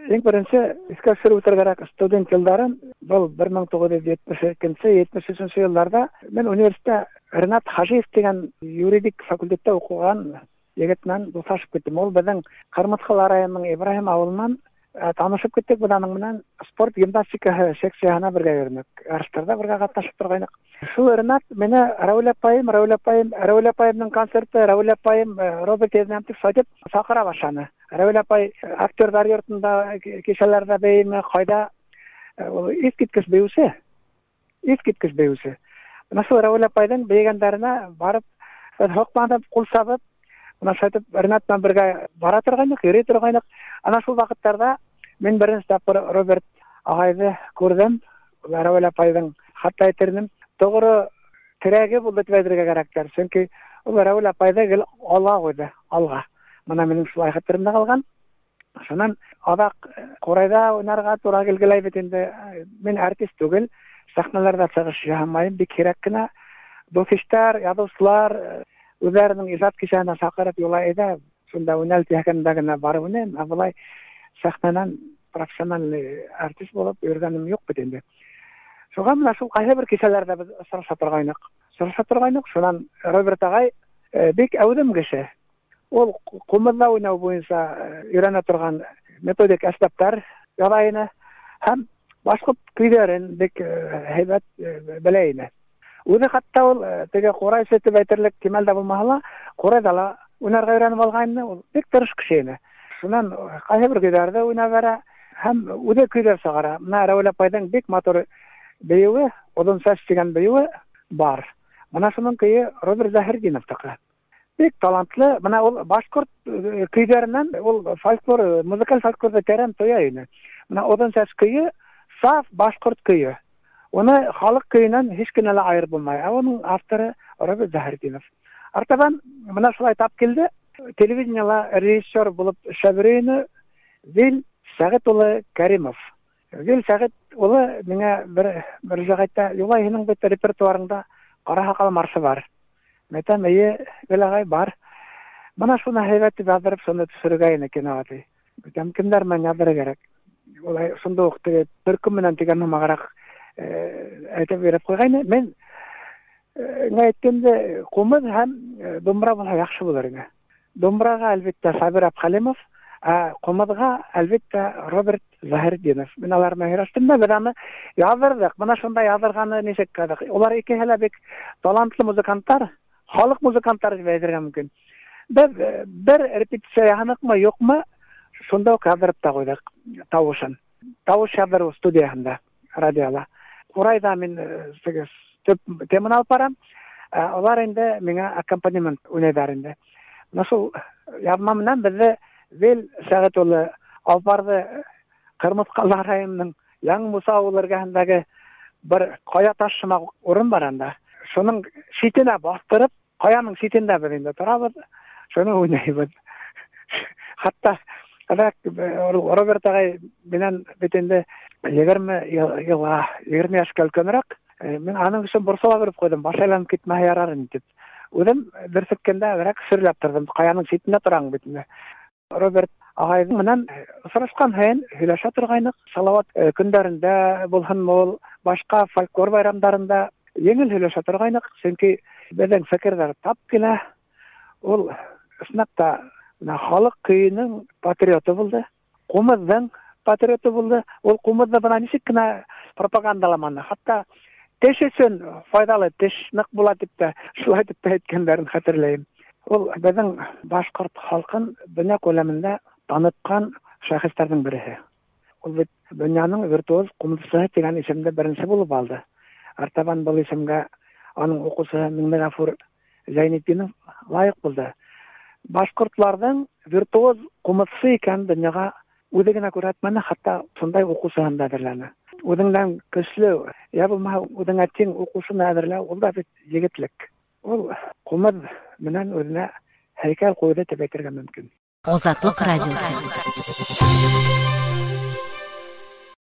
Ең беренче искә төшереп үтәргәрәк студент елларын бу 1972-73 елларда мен университетта Ренат Хажиев дигән юридик факультетта укыган егетнән дуслашып киттем. Ул безнең Кырмыскал районының Ибраһим авылыннан танышып киттек. Буның белән спорт гимнастика секциясына бергә йөрдек. Ярышларда бергә катнашып торгайнык. Шул Ренат менә Рәүлә апайның концерты, Рәүлә апайым Роберт Эзнәмтов сатып сакыра башлады. Рәүлә апай актердар йортында кичәләрдә бәйме кайда искиткеч бәюсе. Шул Рәүлә апайның бәйгәннәренә барып хокманып кул сабып Бuna şaytып Ренат'нан бергә бара торгайнык, йөри торгайнык. Ана шул вакытларда мен беренче тапкыр Роберт агайды күрдем. Рәүлә апайның хатта әйтермен, тогры терәге булды дип әйтергә кирәктер. Чөнки ул Рәүлә апайды гел алга. Менә минем шулай хәтеремдә калган. Шуннан адак Корайда уйнарга туры килгәләй бит инде. Мен артист түгел, сахналарда чыгыш яһамаем, бик кирәк кенә дофиштар, язучылар үзләренең иҗат кичәсенә чакырып юлайда, шунда уйналып ягында гына барып уйныйм. Абылай сахнанан профессиональ артист булып йөргәнем юк бит инде. Шуңа менә шул кайсы бер кичәләрдә без сораша торгайнык. Шуннан Роберт агай бик әүдем кеше. Ул кумыдда уйнау буенча өйрәнә торган методик әсбаптар ярайны һәм башка көйләрен бик һәйбәт белә иде. Үзе хатта ул теге Корай сетеп әйтерлек кимәлдә булмаһа, Корайда ла уйнарга өйрәнеп алганны, ул бик тырыш кеше иде. Шуннан кайсы бер көйләрдә уйнап бара һәм үзе көйләр чыгара. Менә Рәүлә апайның бик матур бәюе, одан сәс дигән бәюе бар. Менә шуның көе Роберт Заһирдиновтыкы. Бик талантлы. Менә ул башкорт көйләреннән ул фольклор, музыкаль фольклорда тәрән тоя иде. Менә одан сәс көе саф башкорт көе. Оны халык көйеннән һич кенә лә аерып булмай. Аның авторы Роберт Заһирдинов. Артабан менә шулай тап килде. Телевидениела режиссер булып эшләберәйне Вил Сәгыт улы Кәримов. Вил Сәгыт улы миңа бер җәһәттә юлайның бит репертуарында Кара Хакал маршы бар. Мәтәм гылагай бар. Менә шуны һәйбәт язып, шуны төшерергә ине кино ати. Мәтәм кемдер менә язырга кирәк. Улай шунда ук төркем менән дигән магарак әйтеп биреп куйган. Мен әйткәндә кумыз һәм думбра булса яхшы булыр иде. Думбрага әлбәттә Сабир Абхалимов, кумызга әлбәттә Роберт Заһирдинов. Мен алар мәгърәстендә берәме язырдык. Менә шунда язырганы ничек кадак. Улар икеһе бик талантлы музыкантлар, халык музыкантлары дип әйтергә мөмкин. Бер репетиция яһаныкмы, юкмы, шунда ук язырып та куйдык тавышын. Тавыш языру студиясында, радиода. Корайда мен төп теманы алып барам. Алар инде миңа аккомпанемент уйнайдар инде. Насыл язма менән безне Вел Сәгыт улы алып барды Кырмыскал районының Яң Муса авыл эргәһендәге бер кая ташыма урын бар анда. Шуның шитенә бастырып, каяның шитендә бер инде торабыз. Шуны уйнайбыз. Хатта Роберт агай белән битендә 20 яшькә өлкәнрәк. Мен аның өчен борсала биреп куйдым, башайланып китмәһә ярар инде дип. Үзем берсеккәндә бирәк сөрләп тордым, каяның шитендә торам бит инде. Роберт агай менән сорашкан һәйен һөйләшә торгайнык. Салават көндәрендә булһын ул, башка фольклор байрамнарында еңел һөйләшә торгайнык. Чөнки безнең фикерләр тап килә. Ул снапта халык көйенең патриоты булды. Кумызның патриоты булды. Ул кумызны бана ничек кенә пропагандаламаны. Хатта теш өчен файдалы теш нык була дип тә шулай дип әйткәннәрен хәтерләйм. Ул безнең башкорт халкын дөнья күләмендә таныткан шәхесләрнең берсе. Ул бит дөньяның виртуоз кумчысы дигән исемдә беренче булып алды. Артабан бу исемгә аның укучысы Миңнегафур Зәйнетдинов лаек булды. Башкортларның виртуоз кумчысы икән дөньяга үзе генә күрәтмәне, хатта шундай укучыдан да әзерләнә. Үзеңнән көчле, я булмаса үзеңә тең укучыны әзерләү, ул да бит егетлек. Ул кумыз менән үзенә һәйкәл куйды дип әйтергә мөмкин. Азатлык радиосы.